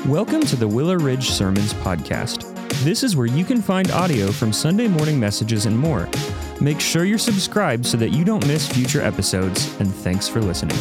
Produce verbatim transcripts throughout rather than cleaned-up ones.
Welcome to the Willow Ridge Sermons podcast. This is where you can find audio from Sunday morning messages and more. Make sure you're subscribed so that you don't miss future episodes, and thanks for listening.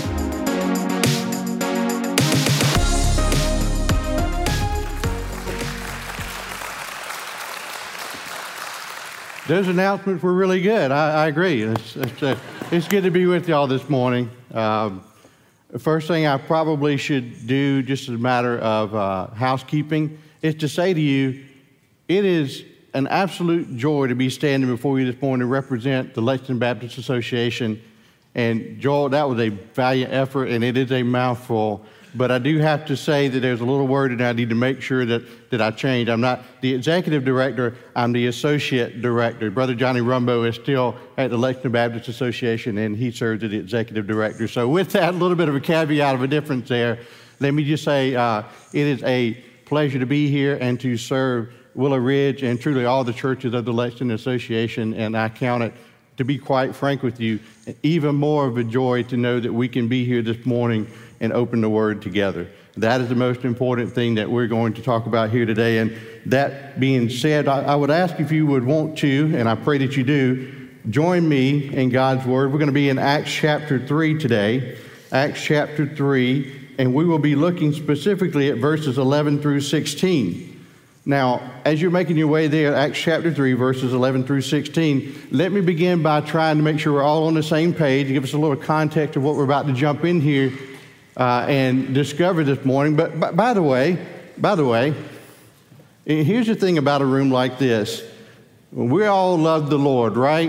Those announcements were really good. I, I agree. It's, it's, uh, it's good to be with y'all this morning. Um, the first thing I probably should do, just as a matter of uh, housekeeping, is to say to you, it is an absolute joy to be standing before you this morning to represent the Lexington Baptist Association. And Joel, that was a valiant effort, and it is a mouthful. But I do have to say that there's a little word that I need to make sure that, that I change. I'm not the executive director, I'm the associate director. Brother Johnny Rumbo is still at the Lexington Baptist Association, and he serves as the executive director. So with that, a little bit of a caveat of a difference there, let me just say uh, it is a pleasure to be here and to serve Willow Ridge and truly all the churches of the Lexington Association, and I count it, to be quite frank with you, even more of a joy to know that we can be here this morning and open the Word together. That is the most important thing that we're going to talk about here today. And that being said, I, I would ask if you would want to, and I pray that you do, join me in God's Word. We're going to be in Acts chapter three today, Acts chapter three, and we will be looking specifically at verses eleven through sixteen. Now, as you're making your way there, Acts chapter three, verses eleven through sixteen, let me begin by trying to make sure we're all on the same page, give us a little context of what we're about to jump in here uh, and discover this morning. But, but by the way, by the way, here's the thing about a room like this. We all love the Lord, right?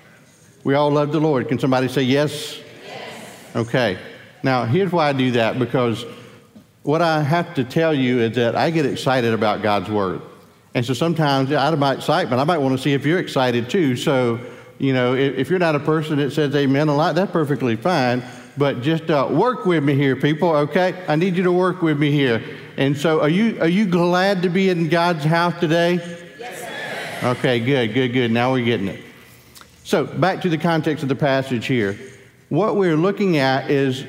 We all love the Lord. Can somebody say yes? Yes. Okay. Now, here's why I do that, because what I have to tell you is that I get excited about God's Word. And so sometimes out of my excitement, I might want to see if you're excited too. So, you know, if, if you're not a person that says amen a lot, that's perfectly fine. But just uh, work with me here, people, okay? I need you to work with me here. And so are you are you glad to be in God's house today? Yes, sir. Okay, good, good, good. Now we're getting it. So back to the context of the passage here. What we're looking at is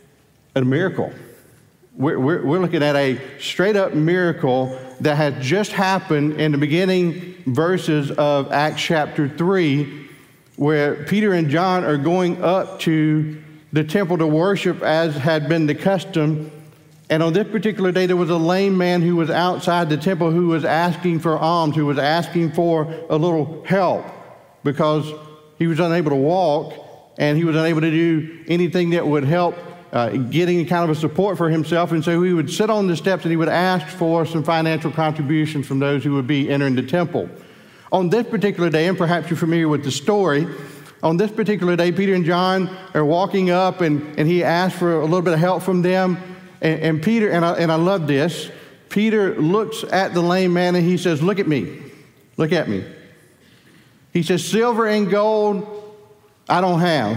a miracle. We're, we're, we're looking at a straight-up miracle that has just happened in the beginning verses of Acts chapter three, where Peter and John are going up to the temple to worship as had been the custom. And on this particular day, there was a lame man who was outside the temple who was asking for alms, who was asking for a little help because he was unable to walk and he was unable to do anything that would help Uh, getting kind of a support for himself, and so he would sit on the steps and he would ask for some financial contributions from those who would be entering the temple. On this particular day, and perhaps you're familiar with the story, on this particular day, Peter and John are walking up, and, and he asked for a little bit of help from them, and, and Peter, and I, and I love this, Peter looks at the lame man and he says, look at me, look at me. He says, silver and gold I don't have.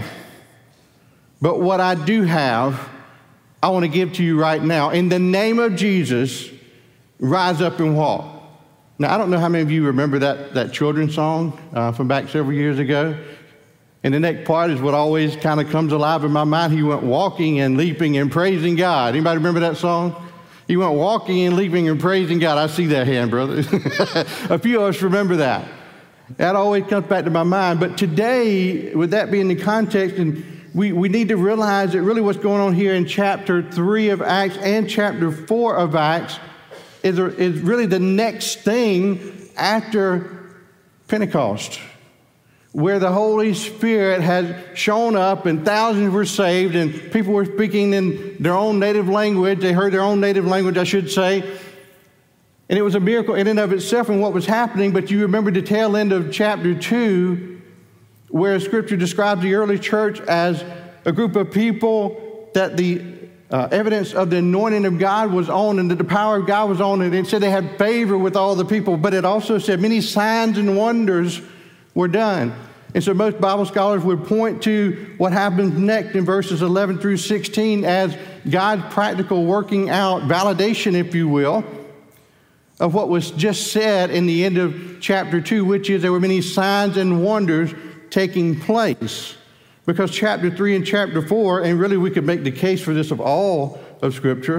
But what I do have, I want to give to you right now. In the name of Jesus, rise up and walk. Now, I don't know how many of you remember that, that children's song uh, from back several years ago. And the next part is what always kind of comes alive in my mind. He went walking and leaping and praising God. Anybody remember that song? He went walking and leaping and praising God. I see that hand, brother. A few of us remember that. That always comes back to my mind. But today, with that being the context, and We, we need to realize that really what's going on here in chapter three of Acts and chapter four of Acts is, is really the next thing after Pentecost, where the Holy Spirit has shown up and thousands were saved and people were speaking in their own native language. They heard their own native language, I should say. And it was a miracle in and of itself in what was happening. But you remember the tail end of chapter two, where Scripture describes the early church as a group of people that the uh, evidence of the anointing of God was on and that the power of God was on, and it said they had favor with all the people, but it also said many signs and wonders were done. And so most Bible scholars would point to what happens next in verses eleven through sixteen as God's practical working out, validation, if you will, of what was just said in the end of chapter two, which is there were many signs and wonders taking place. Because chapter three and chapter four, and really we could make the case for this of all of Scripture,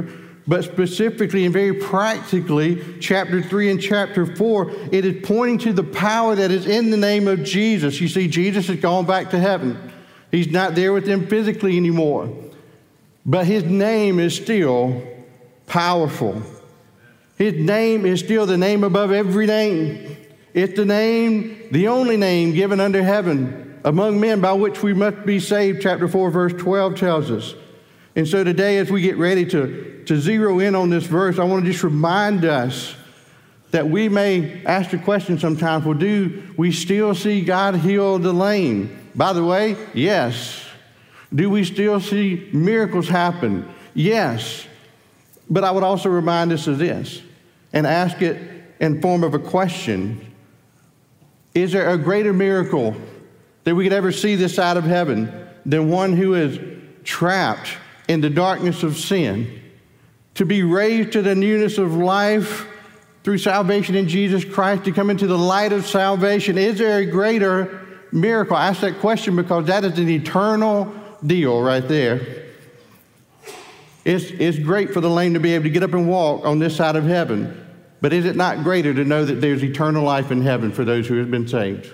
but specifically and very practically, chapter three and chapter four, it is pointing to the power that is in the name of Jesus. You see, Jesus has gone back to heaven. He's not there with them physically anymore, but his name is still powerful. His name is still the name above every name. It's the name, the only name given under heaven among men by which we must be saved, chapter four, verse twelve tells us. And so today, as we get ready to, to zero in on this verse, I want to just remind us that we may ask the question sometimes, well, do we still see God heal the lame? By the way, yes. Do we still see miracles happen? Yes. But I would also remind us of this and ask it in form of a question. Is there a greater miracle that we could ever see this side of heaven than one who is trapped in the darkness of sin, to be raised to the newness of life through salvation in Jesus Christ, to come into the light of salvation? Is there a greater miracle? I ask that question because that is an eternal deal right there. It's, it's great for the lame to be able to get up and walk on this side of heaven, but is it not greater to know that there's eternal life in heaven for those who have been saved?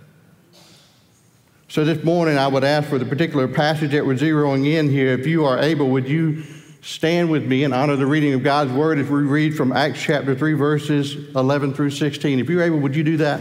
So this morning I would ask for the particular passage that we're zeroing in here, if you are able, would you stand with me and honor the reading of God's word as we read from Acts chapter three, verses eleven through sixteen. If you're able, would you do that?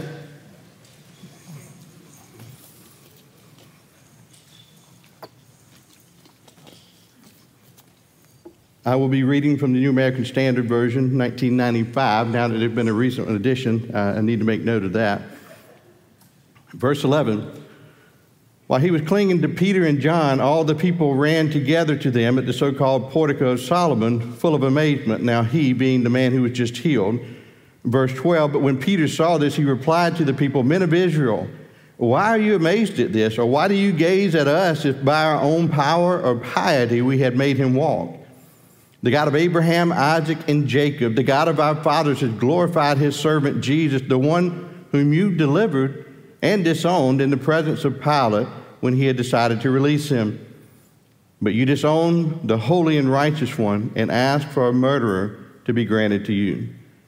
I will be reading from the New American Standard Version, nineteen ninety-five. Now that there's been a recent edition, uh, I need to make note of that. Verse eleven, while he was clinging to Peter and John, all the people ran together to them at the so-called portico of Solomon, full of amazement. Now he, being the man who was just healed. Verse twelve, but when Peter saw this, he replied to the people, men of Israel, why are you amazed at this? Or why do you gaze at us if by our own power or piety we had made him walk? The God of Abraham, Isaac, and Jacob, the God of our fathers, has glorified his servant Jesus, the one whom you delivered and disowned in the presence of Pilate when he had decided to release him. But you disowned the holy and righteous one and asked for a murderer to be granted to you.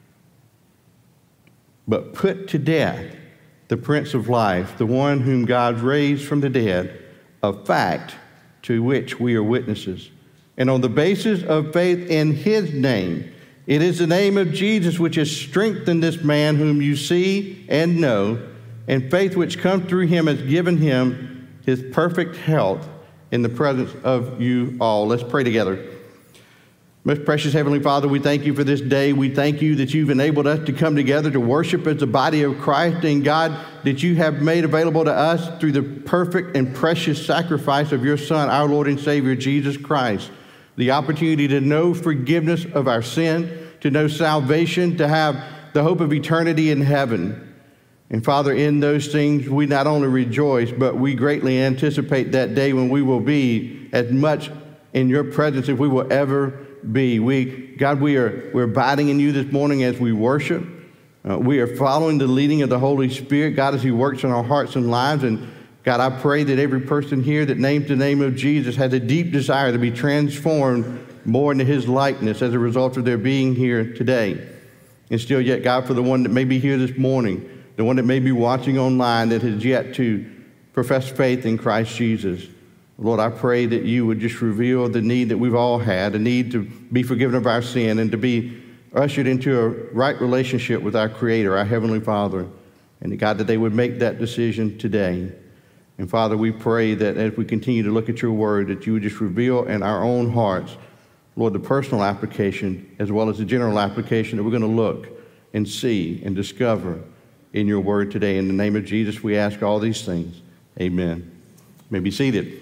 But put to death the Prince of Life, the one whom God raised from the dead, a fact to which we are witnesses. And on the basis of faith in his name, it is the name of Jesus which has strengthened this man whom you see and know, and faith which comes through him has given him his perfect health in the presence of you all. Let's pray together. Most precious Heavenly Father, we thank you for this day. We thank you that you've enabled us to come together to worship as the body of Christ, and God, that you have made available to us through the perfect and precious sacrifice of your Son, our Lord and Savior, Jesus Christ, the opportunity to know forgiveness of our sin, to know salvation, to have the hope of eternity in heaven. And Father, in those things we not only rejoice, but we greatly anticipate that day when we will be as much in your presence as we will ever be. We, God, we are we're abiding in you this morning as we worship. Uh, we are following the leading of the Holy Spirit, God, as he works in our hearts and lives. And God, I pray that every person here that names the name of Jesus has a deep desire to be transformed more into his likeness as a result of their being here today. And still yet, God, for the one that may be here this morning, the one that may be watching online that has yet to profess faith in Christ Jesus, Lord, I pray that you would just reveal the need that we've all had, a need to be forgiven of our sin and to be ushered into a right relationship with our Creator, our Heavenly Father. And God, that they would make that decision today. And Father, we pray that as we continue to look at your word, that you would just reveal in our own hearts, Lord, the personal application as well as the general application that we're going to look and see and discover in your word today. In the name of Jesus, we ask all these things. Amen. You may be seated.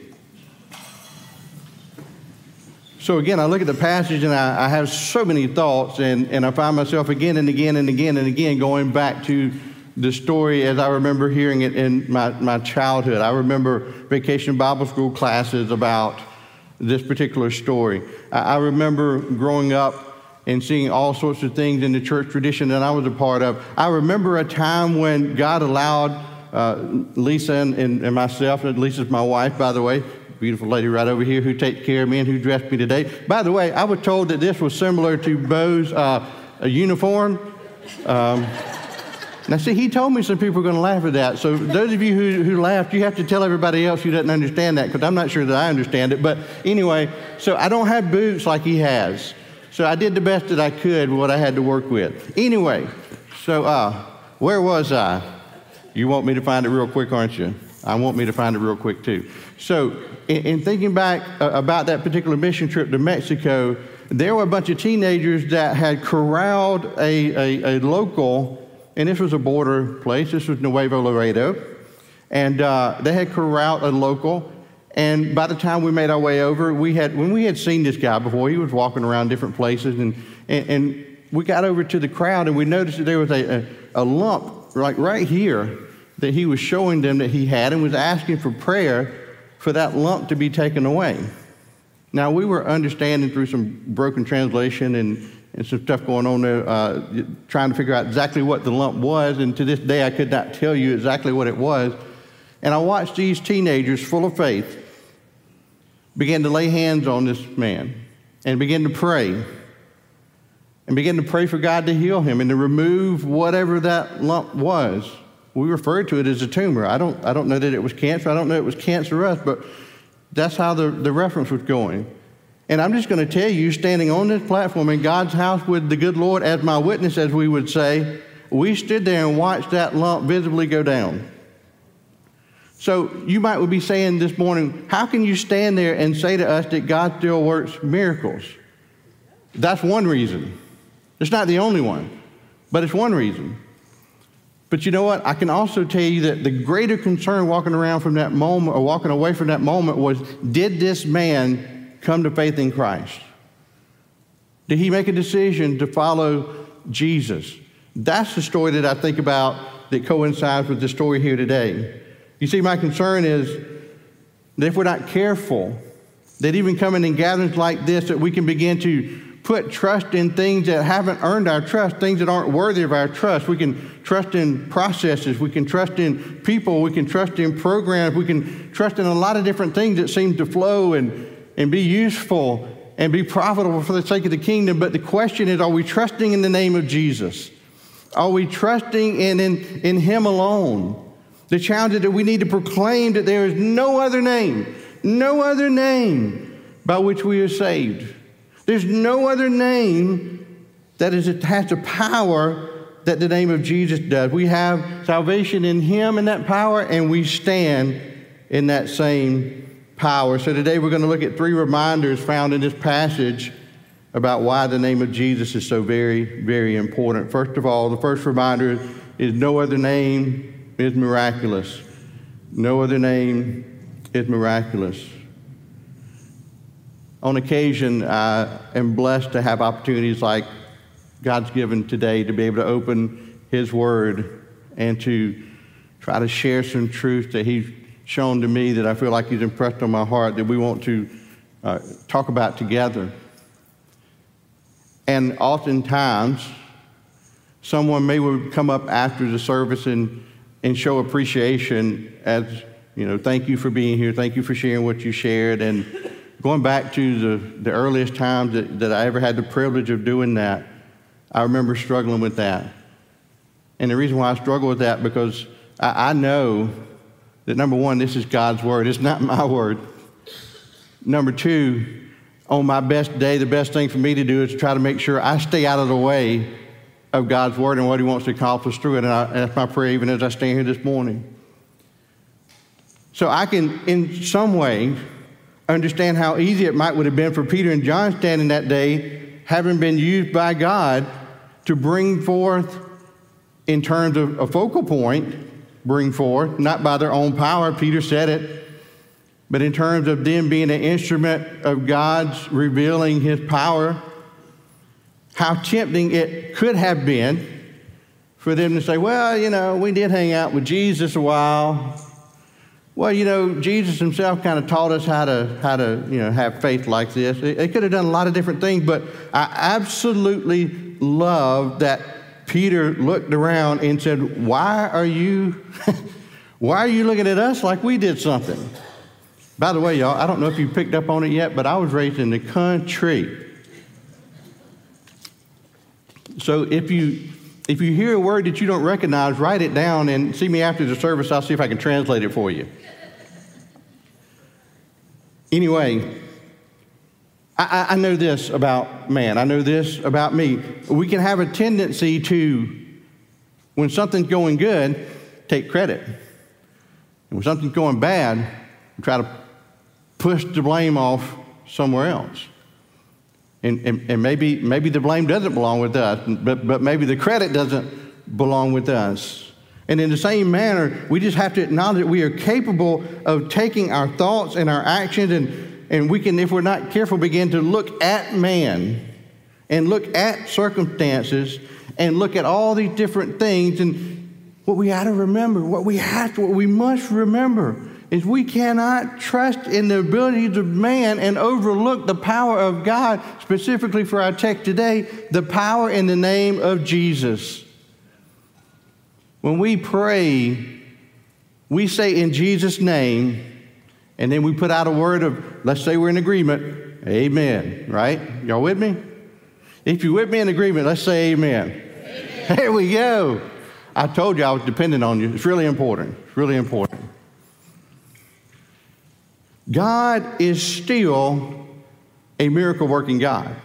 So again, I look at the passage and I, I have so many thoughts, and, and I find myself again and again and again and again going back to the story as I remember hearing it in my, my childhood. I remember vacation Bible school classes about this particular story. I, I remember growing up and seeing all sorts of things in the church tradition that I was a part of. I remember a time when God allowed uh, Lisa and, and, and myself, and Lisa's my wife, by the way, beautiful lady right over here who takes care of me and who dressed me today. By the way, I was told that this was similar to Bo's uh, a uniform. Um, now, see, he told me some people were going to laugh at that. So those of you who, who laughed, you have to tell everybody else who doesn't understand that, because I'm not sure that I understand it. But anyway, so I don't have boots like he has. So I did the best that I could with what I had to work with. Anyway, so uh, where was I? You want me to find it real quick, aren't you? I want me to find it real quick, too. So in, in thinking back uh, about that particular mission trip to Mexico, there were a bunch of teenagers that had corralled a, a, a local, and this was a border place. This was Nuevo Laredo. And uh, they had corralled a local. And by the time we made our way over, we had when we had seen this guy before, he was walking around different places. And, and, and we got over to the crowd, and we noticed that there was a, a, a lump like right here that he was showing them that he had, and was asking for prayer for that lump to be taken away. Now, we were understanding through some broken translation and, and some stuff going on there, uh, trying to figure out exactly what the lump was, and to this day I could not tell you exactly what it was. And I watched these teenagers full of faith begin to lay hands on this man and begin to pray and begin to pray for God to heal him and to remove whatever that lump was. We referred to it as a tumor. I don't, I don't know that it was cancer. I don't know it was cancerous, but that's how the, the reference was going. And I'm just going to tell you, standing on this platform in God's house with the good Lord as my witness, as we would say, we stood there and watched that lump visibly go down. So you might be saying this morning, how can you stand there and say to us that God still works miracles? That's one reason. It's not the only one, but it's one reason. But you know what? I can also tell you that the greater concern walking around from that moment, or walking away from that moment, was, did this man come to faith in Christ? Did he make a decision to follow Jesus? That's the story that I think about that coincides with the story here today. You see, my concern is that if we're not careful, that even coming in gatherings like this, that we can begin to put trust in things that haven't earned our trust, things that aren't worthy of our trust. We can trust in processes. We can trust in people. We can trust in programs. We can trust in a lot of different things that seem to flow and, and be useful and be profitable for the sake of the kingdom. But the question is, are we trusting in the name of Jesus? Are we trusting in, in, in Him alone? The challenge is that we need to proclaim that there is no other name, no other name by which we are saved. There's no other name that is, has the power that the name of Jesus does. We have salvation in Him and that power, and we stand in that same power. So today we're going to look at three reminders found in this passage about why the name of Jesus is so very, very important. First of all, the first reminder is no other name is miraculous. No other name is miraculous. On occasion, I am blessed to have opportunities like God's given today to be able to open His Word and to try to share some truth that He's shown to me that I feel like He's impressed on my heart that we want to uh, talk about together. And oftentimes, someone may come up after the service and and show appreciation as, you know, thank you for being here, thank you for sharing what you shared. And going back to the, the earliest times that, that I ever had the privilege of doing that, I remember struggling with that. And the reason why I struggle with that, because I, I know that, number one, this is God's Word. It's not my word. Number two, on my best day, the best thing for me to do is to try to make sure I stay out of the way of God's Word and what He wants to accomplish through it. And, I, and that's my prayer even as I stand here this morning. So I can, in some way, understand how easy it might would have been for Peter and John standing that day, having been used by God to bring forth, in terms of a focal point, bring forth, not by their own power, Peter said it, but in terms of them being an instrument of God's revealing His power. How tempting it could have been for them to say, well, you know, we did hang out with Jesus a while. Well, you know, Jesus Himself kind of taught us how to, how to, you know, have faith like this. They could have done a lot of different things, but I absolutely love that Peter looked around and said, why are you, why are you looking at us like we did something? By the way, y'all, I don't know if you picked up on it yet, but I was raised in the country. So if you if you hear a word that you don't recognize, write it down and see me after the service. I'll see if I can translate it for you. Anyway, I, I know this about man. I know this about me. We can have a tendency to, when something's going good, take credit. And when something's going bad, we try to push the blame off somewhere else. And, and, and maybe, maybe the blame doesn't belong with us, but, but maybe the credit doesn't belong with us. And in the same manner, we just have to acknowledge that we are capable of taking our thoughts and our actions, and, and we can, if we're not careful, begin to look at man and look at circumstances and look at all these different things. And what we got to remember, what we have to, what we must remember is we cannot trust in the abilities of man and overlook the power of God, specifically for our text today, the power in the name of Jesus. When we pray, we say in Jesus' name, and then we put out a word of, let's say we're in agreement, amen, right? Y'all with me? If you're with me in agreement, let's say amen. Amen. There we go. I told you I was dependent on you. It's really important. It's really important. God is still a miracle-working God.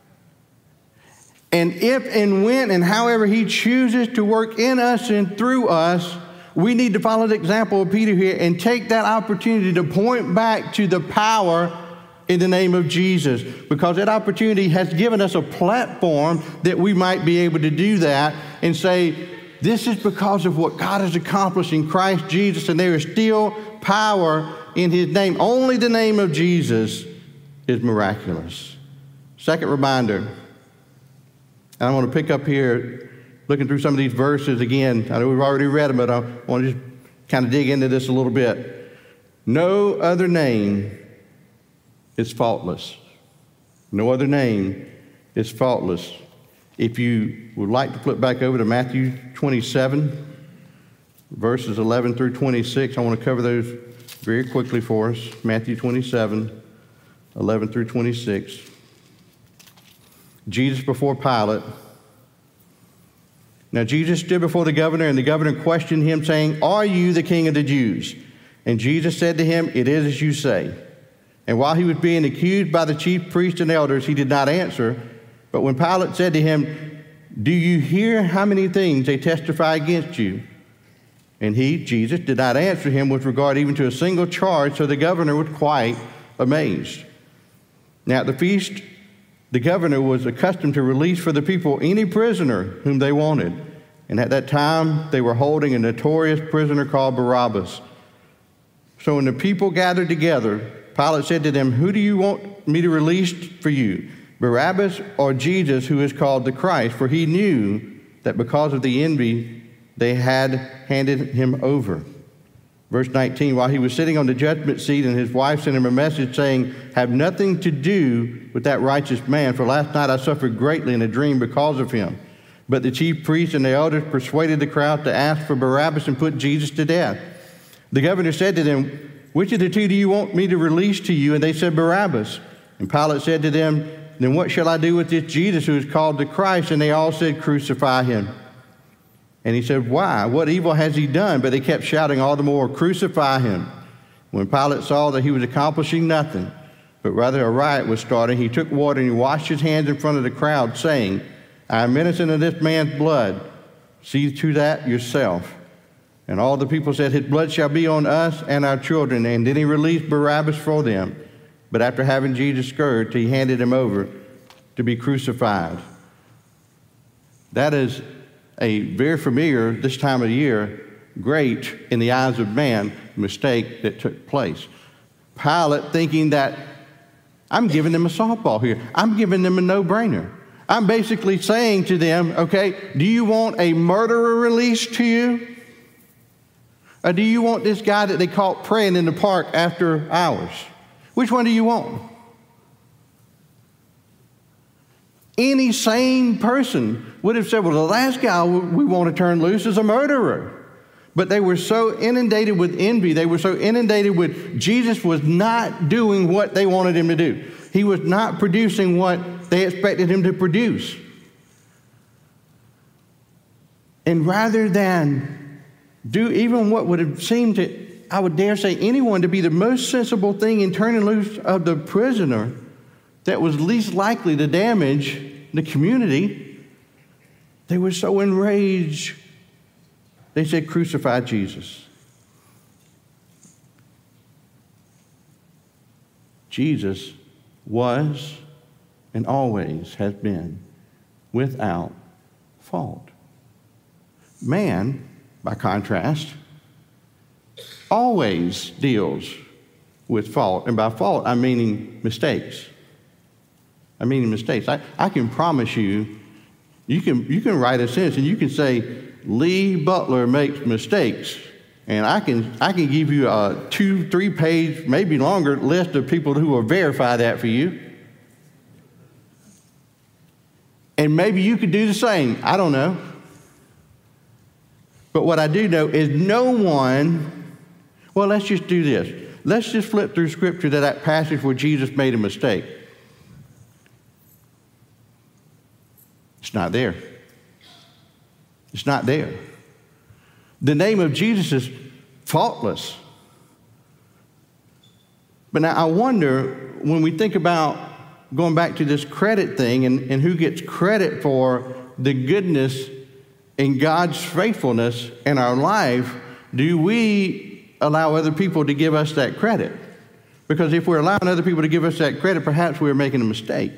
And if and when and however he chooses to work in us and through us, we need to follow the example of Peter here and take that opportunity to point back to the power in the name of Jesus, because that opportunity has given us a platform that we might be able to do that and say, this is because of what God has accomplished in Christ Jesus, and there is still power in his name. Only the name of Jesus is miraculous. Second reminder, and I want to pick up here, looking through some of these verses again. I know we've already read them, but I want to just kind of dig into this a little bit. No other name is faultless. No other name is faultless. If you would like to flip back over to Matthew twenty-seven, verses eleven through twenty-six, I want to cover those very quickly for us. Matthew twenty-seven, eleven through twenty-six. Jesus before Pilate. Now Jesus stood before the governor, and the governor questioned him, saying, "Are you the king of the Jews?" And Jesus said to him, "It is as you say." And while he was being accused by the chief priests and elders, he did not answer. But when Pilate said to him, "Do you hear how many things they testify against you?" And he, Jesus, did not answer him with regard even to a single charge, so the governor was quite amazed. Now at the feast, the governor was accustomed to release for the people any prisoner whom they wanted. And at that time, they were holding a notorious prisoner called Barabbas. So when the people gathered together, Pilate said to them, "Who do you want me to release for you, Barabbas or Jesus, who is called the Christ?" For he knew that because of the envy, they had handed him over. Verse nineteen, while he was sitting on the judgment seat, and his wife sent him a message saying, "Have nothing to do with that righteous man, for last night I suffered greatly in a dream because of him." But the chief priests and the elders persuaded the crowd to ask for Barabbas and put Jesus to death. The governor said to them, "Which of the two do you want me to release to you?" And they said, "Barabbas." And Pilate said to them, "Then what shall I do with this Jesus who is called the Christ?" And they all said, "Crucify him." And he said, "Why? What evil has he done?" But they kept shouting all the more, "Crucify him." When Pilate saw that he was accomplishing nothing, but rather a riot was starting, he took water and he washed his hands in front of the crowd, saying, "I am innocent of this man's blood. See to that yourself." And all the people said, "His blood shall be on us and our children." And then he released Barabbas for them. But after having Jesus scourged, he handed him over to be crucified. That is a very familiar, this time of year, great in the eyes of man, mistake that took place. Pilate thinking that I'm giving them a softball here. I'm giving them a no-brainer. I'm basically saying to them, okay, do you want a murderer released to you? Or do you want this guy that they caught praying in the park after hours? Which one do you want? Any sane person would have said, well, the last guy we want to turn loose is a murderer. But they were so inundated with envy. They were so inundated with Jesus was not doing what they wanted him to do. He was not producing what they expected him to produce. And rather than do even what would have seemed to, I would dare say, anyone to be the most sensible thing in turning loose of the prisoner that was least likely to damage the community, they were so enraged. They said, "Crucify Jesus." Jesus was and always has been without fault. Man, by contrast, always deals with fault. And by fault, I'm meaning mistakes. I'm meaning mistakes. I, I can promise you, you can, you can write a sentence and you can say, Lee Butler makes mistakes. And I can, I can give you a two, three page, maybe longer list of people who will verify that for you. And maybe you could do the same. I don't know. But what I do know is no one, well, let's just do this. Let's just flip through Scripture to that passage where Jesus made a mistake. It's not there. It's not there. The name of Jesus is faultless. But now I wonder, when we think about going back to this credit thing and, and who gets credit for the goodness and God's faithfulness in our life, do we allow other people to give us that credit? Because if we're allowing other people to give us that credit, perhaps we're making a mistake.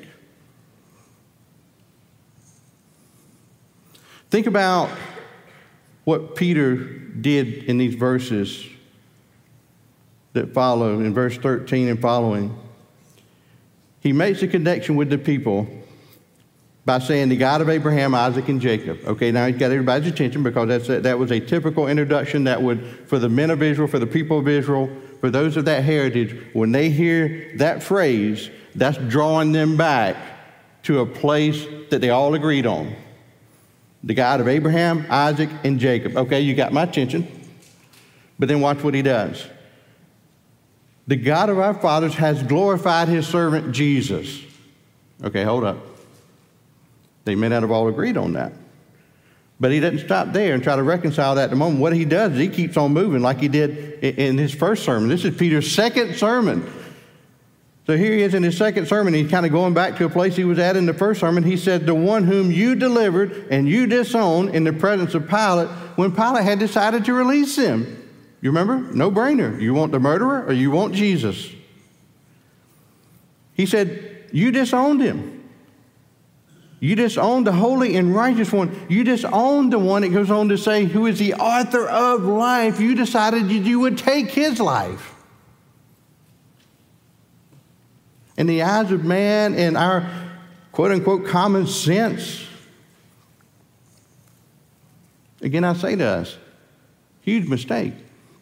Think about what Peter did in these verses that follow, in verse thirteen and following. He makes a connection with the people by saying the God of Abraham, Isaac, and Jacob. Okay, now he's got everybody's attention because that's a, that was a typical introduction that would, for the men of Israel, for the people of Israel, for those of that heritage, when they hear that phrase, that's drawing them back to a place that they all agreed on. The God of Abraham, Isaac, and Jacob. Okay, you got my attention. But then watch what he does. The God of our fathers has glorified his servant Jesus. Okay, hold up. They may not have all agreed on that. But he doesn't stop there and try to reconcile that at the moment. What he does is he keeps on moving like he did in his first sermon. This is Peter's second sermon. So here he is in his second sermon. He's kind of going back to a place he was at in the first sermon. He said, the one whom you delivered and you disowned in the presence of Pilate when Pilate had decided to release him. You remember? No brainer. You want the murderer or you want Jesus? He said, you disowned him. You disowned the holy and righteous one. You disowned the one, it goes on to say, who is the author of life. You decided you would take his life. In the eyes of man and our quote-unquote common sense, again, I say to us, huge mistake.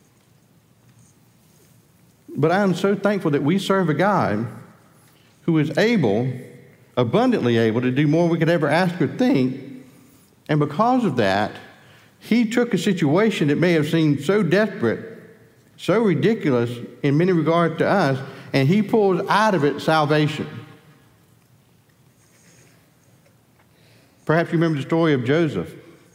But I am so thankful that we serve a God who is able, abundantly able, to do more than we could ever ask or think. And because of that, he took a situation that may have seemed so desperate, so ridiculous in many regards to us, and he pulls out of it salvation. Perhaps you remember the story of Joseph.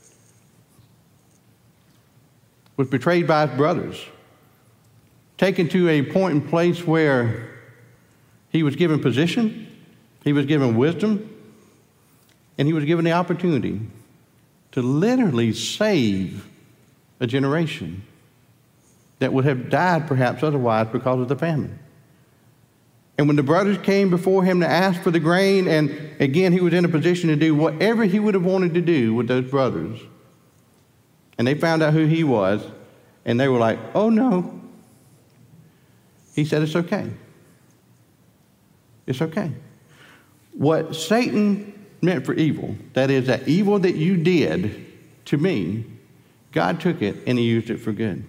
Was betrayed by his brothers. Taken to a point and place where he was given position, he was given wisdom, and he was given the opportunity to literally save a generation that would have died perhaps otherwise because of the famine. And when the brothers came before him to ask for the grain, and again, he was in a position to do whatever he would have wanted to do with those brothers. And they found out who he was, and they were like, oh no. He said, it's okay. It's okay. What Satan meant for evil, that is, that evil that you did to me, God took it and he used it for good.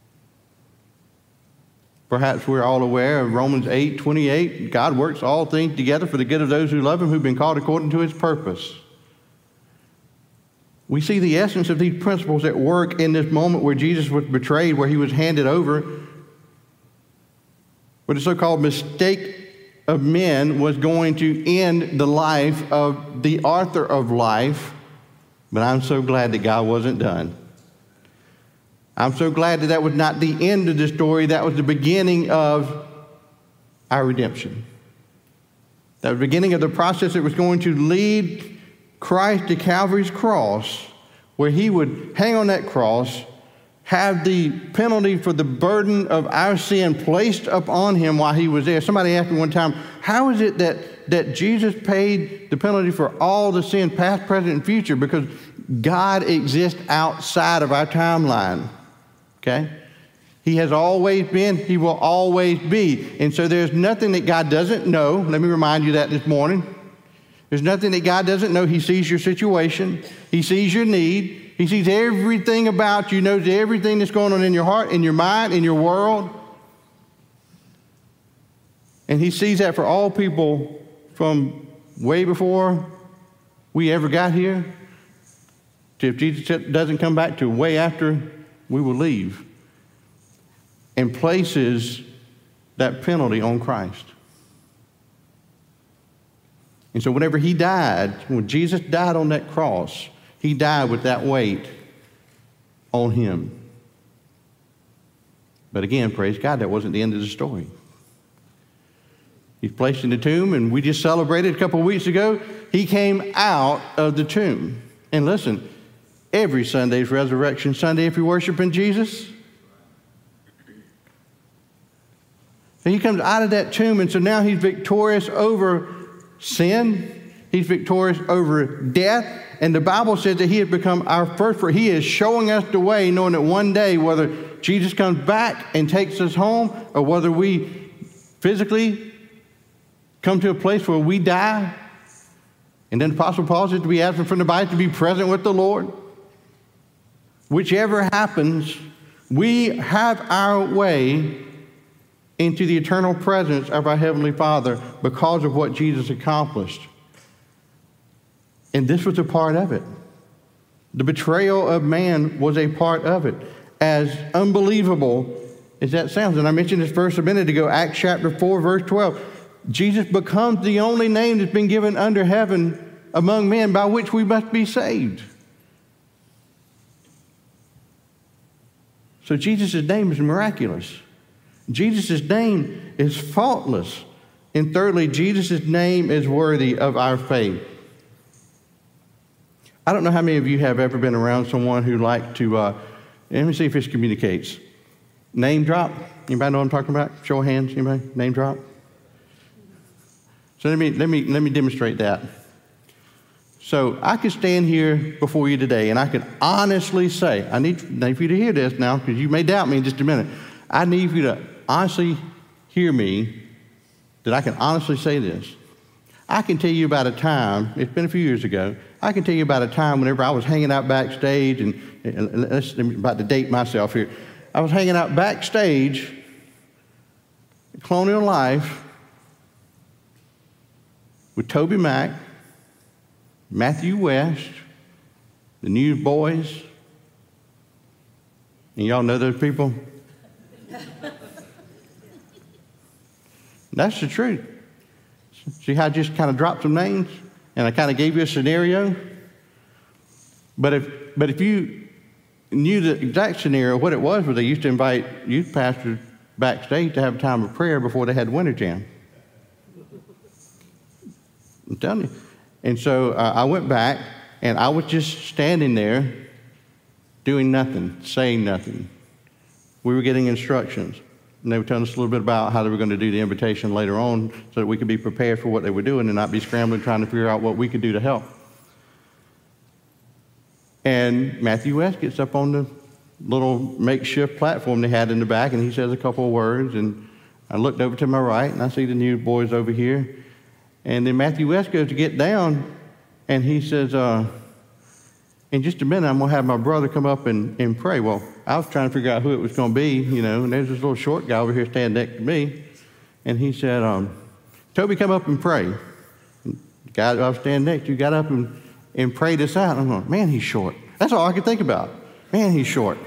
Perhaps we're all aware of Romans eight twenty-eight. God works all things together for the good of those who love him, who've been called according to his purpose. We see the essence of these principles at work in this moment where Jesus was betrayed, where he was handed over, where the so-called mistake of men was going to end the life of the author of life. But I'm so glad that God wasn't done. I'm so glad that that was not the end of the story. That was the beginning of our redemption. That was the beginning of the process that was going to lead Christ to Calvary's cross, where he would hang on that cross, have the penalty for the burden of our sin placed upon him while he was there. Somebody asked me one time, how is it that, that Jesus paid the penalty for all the sin, past, present, and future? Because God exists outside of our timeline, okay? He has always been, he will always be. And so there's nothing that God doesn't know. Let me remind you that this morning. There's nothing that God doesn't know. He sees your situation. He sees your need. He sees everything about you, knows everything that's going on in your heart, in your mind, in your world. And he sees that for all people from way before we ever got here to if Jesus doesn't come back to way after we will leave, and places that penalty on Christ. And so whenever he died, when Jesus died on that cross, he died with that weight on him. But again, praise God, that wasn't the end of the story. He's placed in the tomb, and we just celebrated a couple of weeks ago. He came out of the tomb. And listen, every Sunday is Resurrection Sunday if you're worshiping Jesus. And he comes out of that tomb, and so now he's victorious over sin. He's victorious over death. And the Bible says that he has become our first fruit. He is showing us the way, knowing that one day, whether Jesus comes back and takes us home, or whether we physically come to a place where we die, and then Apostle Paul says to be absent from the body, to be present with the Lord. Whichever happens, we have our way into the eternal presence of our Heavenly Father because of what Jesus accomplished. And this was a part of it. The betrayal of man was a part of it. As unbelievable as that sounds, and I mentioned this verse a minute ago, Acts chapter four, verse twelve, Jesus becomes the only name that's been given under heaven among men by which we must be saved. So Jesus' name is miraculous. Jesus' name is faultless. And thirdly, Jesus' name is worthy of our faith. I don't know how many of you have ever been around someone who liked to, uh, let me see if this communicates. Name drop. Anybody know what I'm talking about? Show of hands. Anybody? Name drop. So let me, let me, let me demonstrate that. So I could stand here before you today, and I could honestly say, I need, need for you to hear this now, because you may doubt me in just a minute. I need for you to honestly hear me, that I can honestly say this. I can tell you about a time, it's been a few years ago, I can tell you about a time whenever I was hanging out backstage, and, and let's, I'm about to date myself here. I was hanging out backstage at Colonial Life with Toby Mack, Matthew West, the Newsboys, and y'all know those people? That's the truth. See how I just kind of dropped some names and I kind of gave you a scenario? But if, but if you knew the exact scenario, what it was was they used to invite youth pastors backstage to have a time of prayer before they had Winter Jam. I'm telling you. And so uh, I went back and I was just standing there doing nothing, saying nothing. We were getting instructions. And they were telling us a little bit about how they were going to do the invitation later on so that we could be prepared for what they were doing and not be scrambling trying to figure out what we could do to help. And Matthew West gets up on the little makeshift platform they had in the back, and he says a couple of words. And I looked over to my right, and I see the Newsboys over here. And then Matthew West goes to get down, and he says, uh, in just a minute, I'm going to have my brother come up and, and pray. Well, I was trying to figure out who it was going to be, you know, and there's this little short guy over here standing next to me. And he said, um, Toby, come up and pray. And the guy I was standing next to got up and, and pray this out. And I'm going, man, he's short. That's all I could think about. Man, he's short.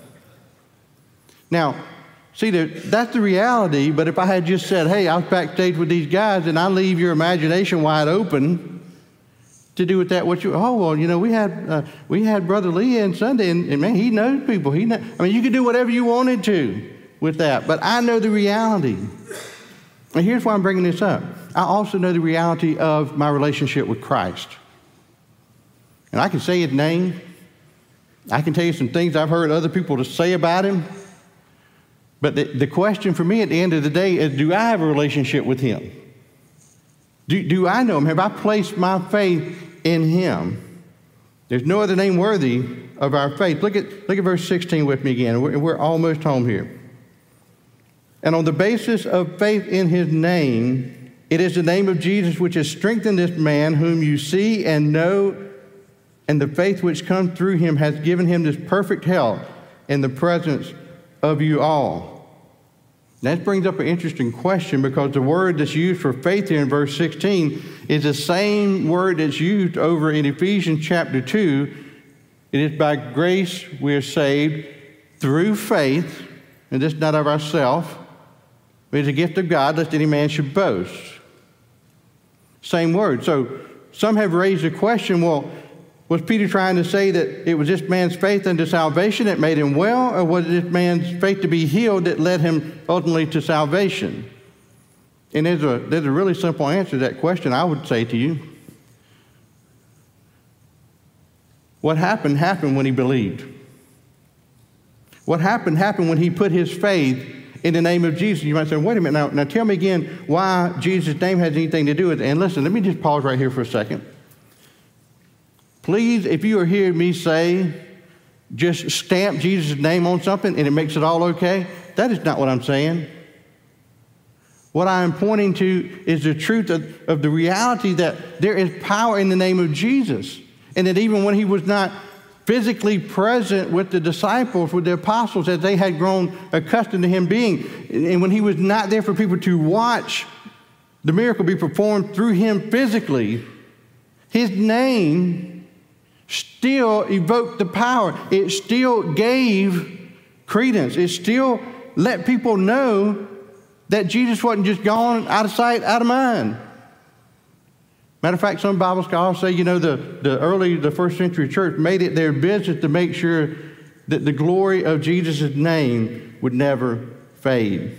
Now, see, that's the reality, but if I had just said, hey, I was backstage with these guys, and I leave your imagination wide open to do with that what you, oh, well, you know, we had uh, we had Brother Lee in Sunday, and, and man, he knows people. He know, I mean, you could do whatever you wanted to with that, but I know the reality. And here's why I'm bringing this up. I also know the reality of my relationship with Christ. And I can say his name. I can tell you some things I've heard other people to say about him. But the, the question for me at the end of the day is, do I have a relationship with him? Do, do I know him? Have I placed my faith in him? There's no other name worthy of our faith. Look at, look at verse sixteen with me again. We're, we're almost home here. And on the basis of faith in his name, it is the name of Jesus which has strengthened this man whom you see and know, and the faith which comes through him has given him this perfect health in the presence of you all. That brings up an interesting question, because the word that's used for faith here in verse sixteen is the same word that's used over in Ephesians chapter two. It is by grace we are saved through faith, and this not of ourselves, but it's a gift of God, lest any man should boast. Same word. So some have raised the question, well, was Peter trying to say that it was this man's faith unto salvation that made him well, or was it this man's faith to be healed that led him ultimately to salvation? And there's a, there's a really simple answer to that question, I would say to you. What happened, happened when he believed. What happened, happened when he put his faith in the name of Jesus. You might say, wait a minute, now, now tell me again why Jesus' name has anything to do with it. And listen, let me just pause right here for a second. Please, if you are hearing me say, just stamp Jesus' name on something and it makes it all okay, that is not what I'm saying. What I am pointing to is the truth of, of the reality that there is power in the name of Jesus. And that even when he was not physically present with the disciples, with the apostles, as they had grown accustomed to him being, and when he was not there for people to watch the miracle be performed through him physically, his name still evoked the power. It still gave credence. It still let people know that Jesus wasn't just gone out of sight, out of mind. Matter of fact, some Bible scholars say, you know, the, the early, the first century church made it their business to make sure that the glory of Jesus' name would never fade.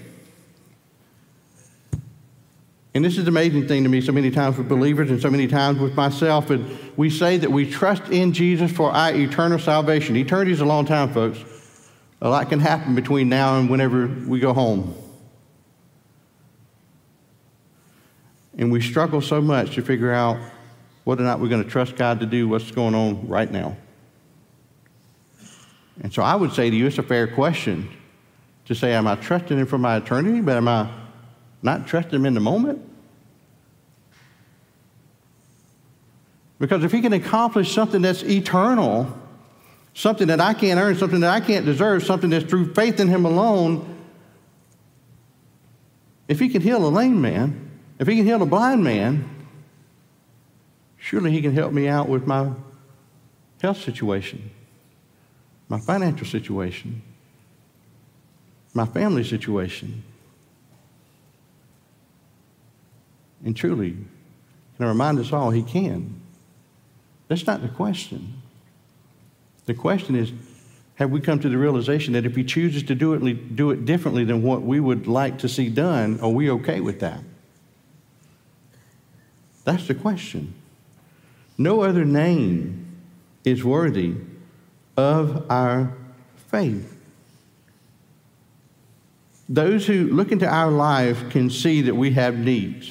And this is the amazing thing to me so many times with believers and so many times with myself. And we say that we trust in Jesus for our eternal salvation. Eternity is a long time, folks. A lot can happen between now and whenever we go home. And we struggle so much to figure out whether or not we're going to trust God to do what's going on right now. And so I would say to you, it's a fair question to say, am I trusting him for my eternity, but am I not trusting him in the moment? Because if he can accomplish something that's eternal, something that I can't earn, something that I can't deserve, something that's through faith in him alone, if he can heal a lame man, if he can heal a blind man, surely he can help me out with my health situation, my financial situation, my family situation. And truly, can I remind us all, he can. That's not the question. The question is, have we come to the realization that if he chooses to do it, do it differently than what we would like to see done, are we okay with that? That's the question. No other name is worthy of our faith. Those who look into our life can see that we have needs.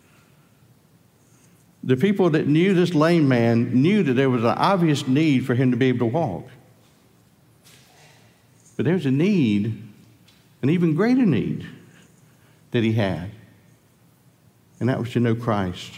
The people that knew this lame man knew that there was an obvious need for him to be able to walk. But there's a need, an even greater need, that he had. And that was to know Christ.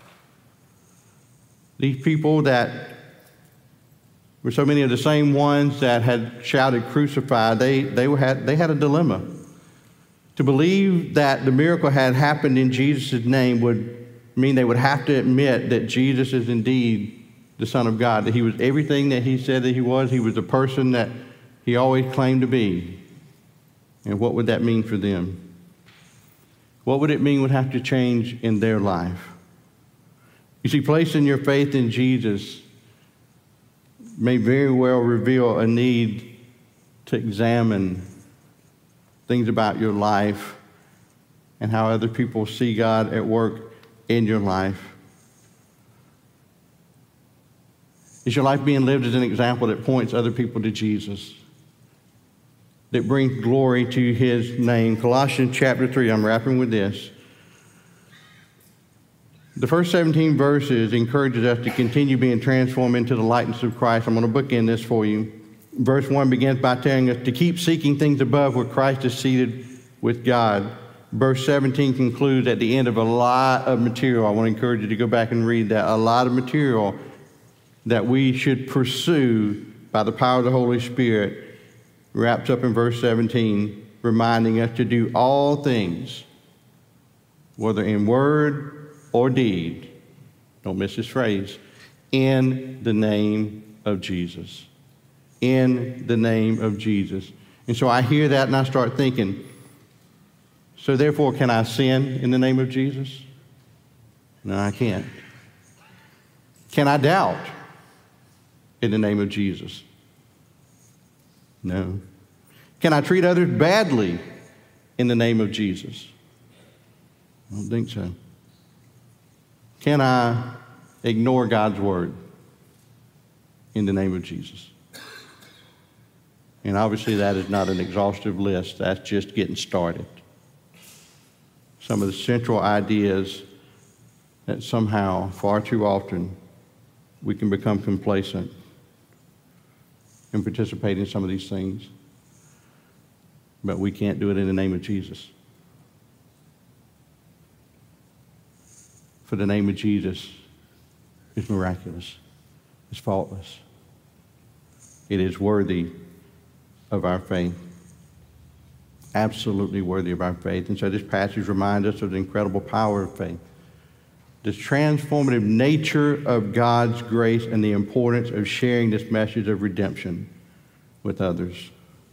These people that were so many of the same ones that had shouted crucify, they, they, were had, they had a dilemma. To believe that the miracle had happened in Jesus' name would mean they would have to admit that Jesus is indeed the Son of God, that he was everything that he said that he was. He was the person that he always claimed to be. And what would that mean for them? What would it mean would have to change in their life? You see, placing your faith in Jesus may very well reveal a need to examine things about your life and how other people see God at work in your life. Is your life being lived as an example that points other people to Jesus, that brings glory to his name? Colossians chapter three, I'm wrapping with this. The first seventeen verses encourages us to continue being transformed into the likeness of Christ. I'm going to bookend this for you. Verse one begins by telling us to keep seeking things above where Christ is seated with God. Verse seventeen concludes at the end of a lot of material. I want to encourage you to go back and read that. A lot of material that we should pursue by the power of the Holy Spirit, wrapped up in verse seventeen, reminding us to do all things, whether in word or deed, don't miss this phrase, in the name of Jesus. In the name of Jesus. And so I hear that and I start thinking, so therefore can I sin in the name of Jesus? No, I can't. Can I doubt in the name of Jesus? No. Can I treat others badly in the name of Jesus? I don't think so. Can I ignore God's word in the name of Jesus? And obviously that is not an exhaustive list. That's just getting started. Some of the central ideas that somehow, far too often, we can become complacent and participate in some of these things. But we can't do it in the name of Jesus. For the name of Jesus is miraculous. It's faultless. It is worthy of our faith. Absolutely worthy of our faith. And so this passage reminds us of the incredible power of faith, the transformative nature of God's grace, and the importance of sharing this message of redemption with others.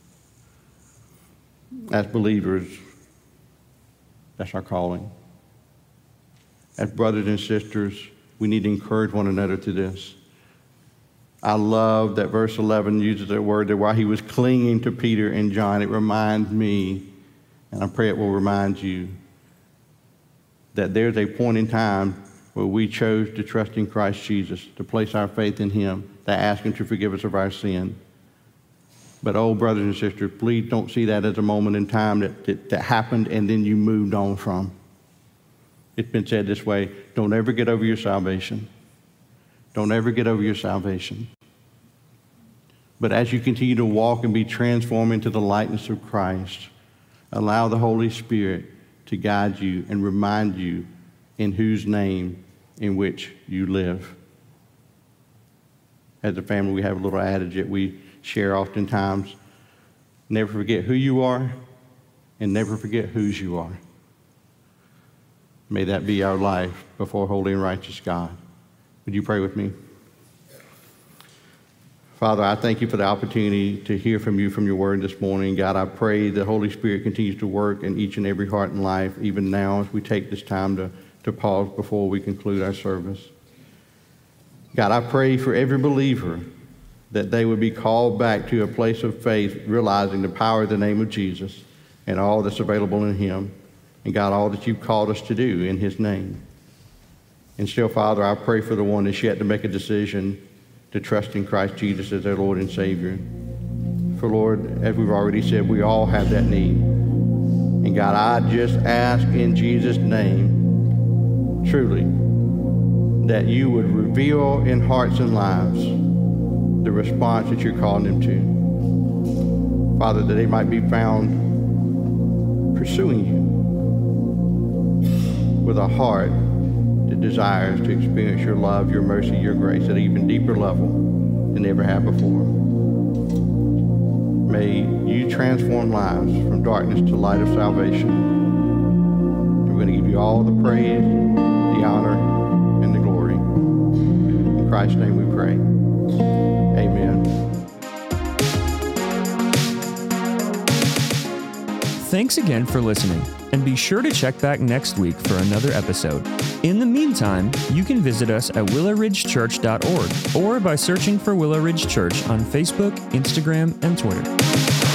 As believers, that's our calling. As brothers and sisters, we need to encourage one another to this. I love that verse eleven uses that word that while he was clinging to Peter and John, it reminds me, and I pray it will remind you, that there's a point in time where we chose to trust in Christ Jesus, to place our faith in him, to ask him to forgive us of our sin. But oh, brothers and sisters, please don't see that as a moment in time that, that, that happened and then you moved on from. It's been said this way: don't ever get over your salvation. Don't ever get over your salvation. But as you continue to walk and be transformed into the likeness of Christ, allow the Holy Spirit to guide you and remind you in whose name in which you live. As a family, we have a little adage that we share oftentimes: never forget who you are and never forget whose you are. May that be our life before holy and righteous God. Would you pray with me? Father, I thank you for the opportunity to hear from you from your word this morning. God, I pray the Holy Spirit continues to work in each and every heart and life, even now as we take this time to, to pause before we conclude our service. God, I pray for every believer that they would be called back to a place of faith, realizing the power of the name of Jesus and all that's available in him. And God, all that you've called us to do in his name. And still, Father, I pray for the one that's yet to make a decision to trust in Christ Jesus as their Lord and Savior. For Lord, as we've already said, we all have that need. And God, I just ask in Jesus' name, truly, that you would reveal in hearts and lives the response that you're calling them to. Father, that they might be found pursuing you with a heart that desires to experience your love, your mercy, your grace at an even deeper level than they ever have before. May you transform lives from darkness to light of salvation. And we're going to give you all the praise, the honor, and the glory. In Christ's name we pray. Amen. Thanks again for listening, and be sure to check back next week for another episode. In the meantime, you can visit us at willow ridge church dot org or by searching for Willow Ridge Church on Facebook, Instagram, and Twitter.